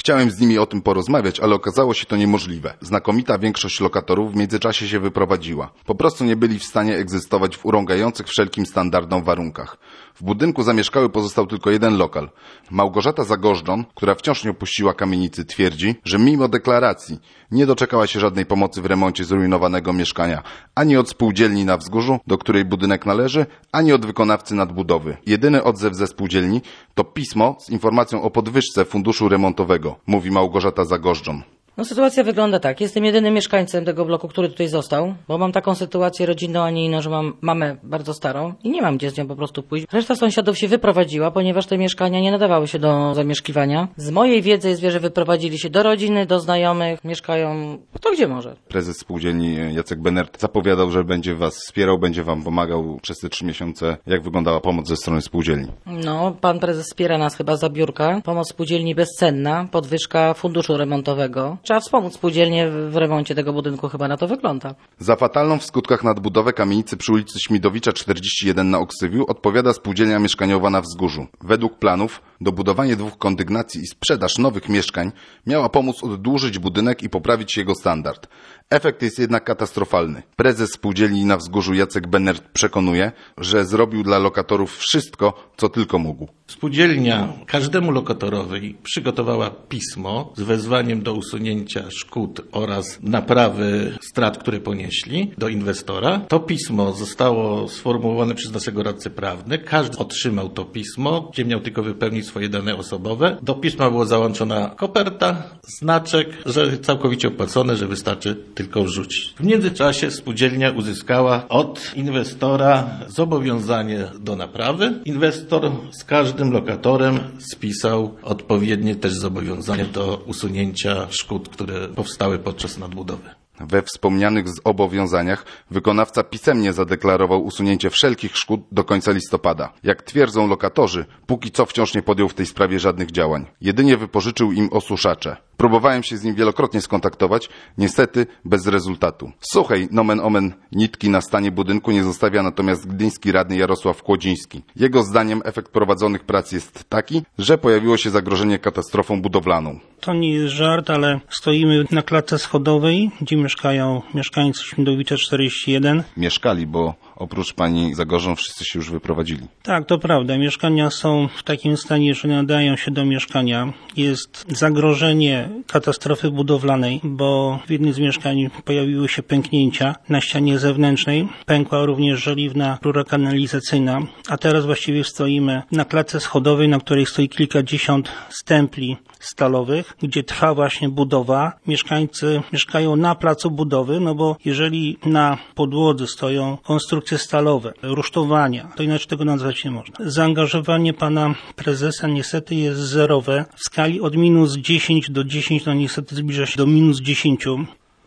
Chciałem z nimi o tym porozmawiać, ale okazało się to niemożliwe. Znakomita większość lokatorów w międzyczasie się wyprowadziła. Po prostu nie byli w stanie egzystować w urągających wszelkim standardom warunkach. W budynku zamieszkały pozostał tylko jeden lokal. Małgorzata Zagożdżon, która wciąż nie opuściła kamienicy, twierdzi, że mimo deklaracji nie doczekała się żadnej pomocy w remoncie zrujnowanego mieszkania, ani od spółdzielni na Wzgórzu, do której budynek należy, ani od wykonawcy nadbudowy. Jedyny odzew ze spółdzielni to pismo z informacją o podwyżce funduszu remontowego, mówi Małgorzata Zagożdżon. No sytuacja wygląda tak. Jestem jedynym mieszkańcem tego bloku, który tutaj został, bo mam taką sytuację rodzinną, a nie inną, że mam mamę bardzo starą i nie mam gdzie z nią po prostu pójść. Reszta sąsiadów się wyprowadziła, ponieważ te mieszkania nie nadawały się do zamieszkiwania. Z mojej wiedzy jest, że wyprowadzili się do rodziny, do znajomych, mieszkają kto gdzie może. Prezes spółdzielni Jacek Benert zapowiadał, że będzie was wspierał, będzie wam pomagał przez te 3 miesiące. Jak wyglądała pomoc ze strony spółdzielni? No, pan prezes wspiera nas chyba za biurka. Pomoc spółdzielni bezcenna, podwyżka funduszu remontowego. Trzeba wspomóc spółdzielnię w remoncie tego budynku, chyba na to wygląda. Za fatalną w skutkach nadbudowę kamienicy przy ulicy Śmidowicza 41 na Oksywiu odpowiada spółdzielnia mieszkaniowa na Wzgórzu. Według planów dobudowanie 2 kondygnacji i sprzedaż nowych mieszkań miała pomóc oddłużyć budynek i poprawić jego standard. Efekt jest jednak katastrofalny. Prezes spółdzielni na Wzgórzu Jacek Benert przekonuje, że zrobił dla lokatorów wszystko, co tylko mógł. Spółdzielnia każdemu lokatorowi przygotowała pismo z wezwaniem do usunięcia szkód oraz naprawy strat, które ponieśli, do inwestora. To pismo zostało sformułowane przez naszego radcę prawny. Każdy otrzymał to pismo, gdzie miał tylko wypełnić swoje dane osobowe. Do pisma była załączona koperta, znaczek, że całkowicie opłacone, że wystarczy tylko wrzucić. W międzyczasie spółdzielnia uzyskała od inwestora zobowiązanie do naprawy. Inwestor z każdym lokatorem spisał odpowiednie też zobowiązanie do usunięcia szkód, które powstały podczas nadbudowy. We wspomnianych zobowiązaniach wykonawca pisemnie zadeklarował usunięcie wszelkich szkód do końca listopada. Jak twierdzą lokatorzy, póki co wciąż nie podjął w tej sprawie żadnych działań. Jedynie wypożyczył im osuszacze. Próbowałem się z nim wielokrotnie skontaktować, niestety bez rezultatu. Suchej, nomen omen, nitki na stanie budynku nie zostawia natomiast gdyński radny Jarosław Kłodziński. Jego zdaniem efekt prowadzonych prac jest taki, że pojawiło się zagrożenie katastrofą budowlaną. To nie jest żart, ale stoimy na klatce schodowej, gdzie mieszkają mieszkańcy Śmidowicza 41. Mieszkali, bo oprócz pani Zagorzą wszyscy się już wyprowadzili. Tak, to prawda. Mieszkania są w takim stanie, że nadają się do mieszkania. Jest zagrożenie katastrofy budowlanej, bo w jednym z mieszkań pojawiły się pęknięcia na ścianie zewnętrznej. Pękła również żeliwna rura kanalizacyjna, a teraz właściwie stoimy na klatce schodowej, na której stoi kilkadziesiąt stempli stalowych, gdzie trwa właśnie budowa. Mieszkańcy mieszkają na placu budowy, no bo jeżeli na podłodze stoją konstrukcje stalowe, rusztowania, to inaczej tego nazwać nie można. Zaangażowanie pana prezesa niestety jest zerowe. W skali od -10 do 10, no niestety zbliża się do -10.